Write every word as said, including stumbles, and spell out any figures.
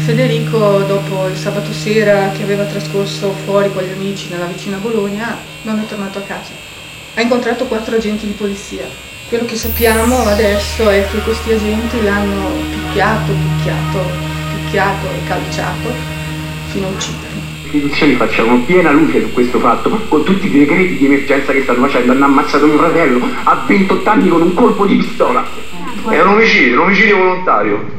Federico, dopo il sabato sera che aveva trascorso fuori con gli amici nella vicina Bologna, non è tornato a casa. Ha incontrato quattro agenti di polizia. Quello che sappiamo adesso è che questi agenti l'hanno picchiato, picchiato, picchiato e calciato fino a ucciderlo. Le istituzioni facciano piena luce su questo fatto, con tutti i decreti di emergenza che stanno facendo. Hanno ammazzato mio fratello a ventotto anni con un colpo di pistola. È un omicidio, un omicidio volontario.